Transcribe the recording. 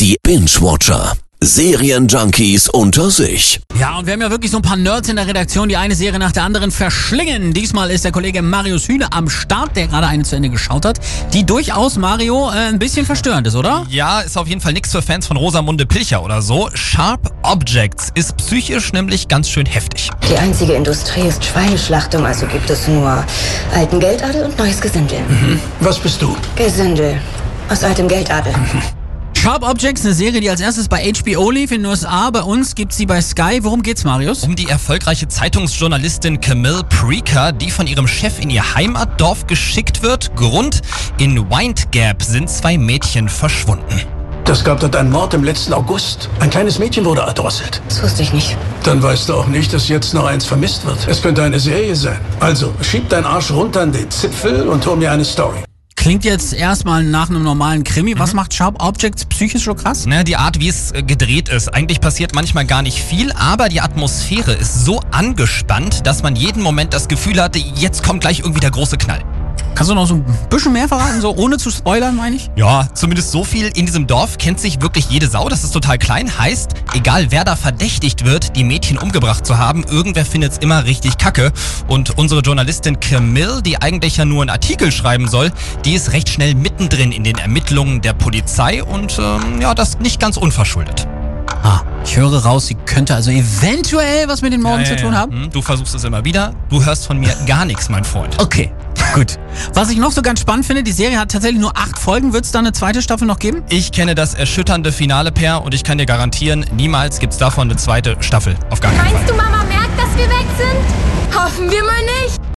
Die Binge-Watcher. Serienjunkies unter sich. Ja, und wir haben ja wirklich so ein paar Nerds in der Redaktion, die eine Serie nach der anderen verschlingen. Diesmal ist der Kollege Marius Hühne am Start, der gerade eine zu Ende geschaut hat, die durchaus, Mario, ein bisschen verstörend ist, oder? Ja, ist auf jeden Fall nichts für Fans von Rosamunde Pilcher oder so. Sharp Objects ist psychisch nämlich ganz schön heftig. Die einzige Industrie ist Schweineschlachtung, also gibt es nur alten Geldadel und neues Gesindel. Was bist du? Gesindel aus altem Geldadel. Sharp Objects, eine Serie, die als erstes bei HBO lief in den USA. Bei uns gibt's sie bei Sky. Worum geht's, Marius? Um die erfolgreiche Zeitungsjournalistin Camille Preaker, die von ihrem Chef in ihr Heimatdorf geschickt wird. Grund: in Wind Gap sind 2 Mädchen verschwunden. Das gab dort einen Mord im letzten August. Ein kleines Mädchen wurde erdrosselt. Das wusste ich nicht. Dann weißt du auch nicht, dass jetzt noch eins vermisst wird. Es könnte eine Serie sein. Also, schieb deinen Arsch runter an den Zipfel und hol mir eine Story. Klingt jetzt erstmal nach einem normalen Krimi. Was macht Sharp Objects psychisch so krass? Die Art, wie es gedreht ist. Eigentlich passiert manchmal gar nicht viel, aber die Atmosphäre ist so angespannt, dass man jeden Moment das Gefühl hatte, jetzt kommt gleich irgendwie der große Knall. Kannst du noch so ein bisschen mehr verraten, so ohne zu spoilern, meine ich? Ja, zumindest so viel. In diesem Dorf kennt sich wirklich jede Sau. Das ist total klein. Heißt, egal wer da verdächtigt wird, die Mädchen umgebracht zu haben, irgendwer findet's immer richtig kacke. Und unsere Journalistin Camille, die eigentlich ja nur einen Artikel schreiben soll, die ist recht schnell mittendrin in den Ermittlungen der Polizei und das nicht ganz unverschuldet. Ich höre raus, sie könnte also eventuell was mit den Morden zu tun haben. Du versuchst es immer wieder. Du hörst von mir gar nichts, mein Freund. Okay, gut. Was ich noch so ganz spannend finde, die Serie hat tatsächlich nur 8 Folgen. Wird es da eine zweite Staffel noch geben? Ich kenne das erschütternde Finale, Per, und ich kann dir garantieren, niemals gibt's davon eine zweite Staffel. Auf gar keinen Fall. Meinst du, Mama merkt, dass wir weg sind? Hoffen wir mal nicht.